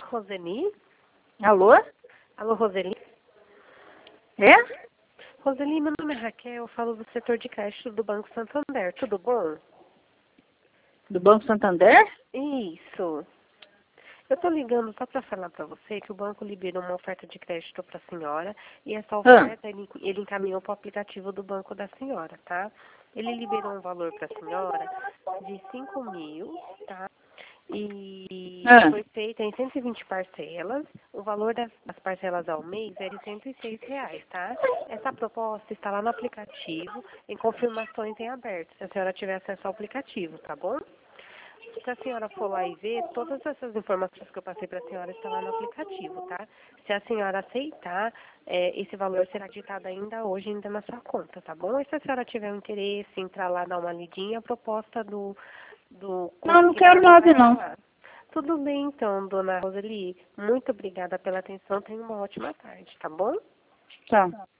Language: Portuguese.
Roseli? Alô? Alô, Roseli? É? Roseli, meu nome é Raquel, eu falo do setor de crédito do Banco Santander, tudo bom? Do Banco Santander? Isso. Eu tô ligando só para falar para você que o banco liberou uma oferta de crédito para a senhora e essa oferta ele encaminhou para o aplicativo do banco da senhora, tá? Ele liberou um valor para a senhora de 5.000, tá? E foi feita em 120 parcelas. O valor das parcelas ao mês é de R$ 106, tá? Essa proposta está lá no aplicativo, em confirmações em aberto, se a senhora tiver acesso ao aplicativo, tá bom? Se a senhora for lá e ver, todas essas informações que eu passei para a senhora estão lá no aplicativo, tá? Se a senhora aceitar, esse valor será ditado ainda hoje, ainda na sua conta, tá bom? E se a senhora tiver um interesse, entrar lá, dar uma lidinha, a proposta do Não quero nada, não. Tudo bem, então, dona Roseli. Muito obrigada pela atenção. Tenha uma ótima tarde, tá bom? Tá.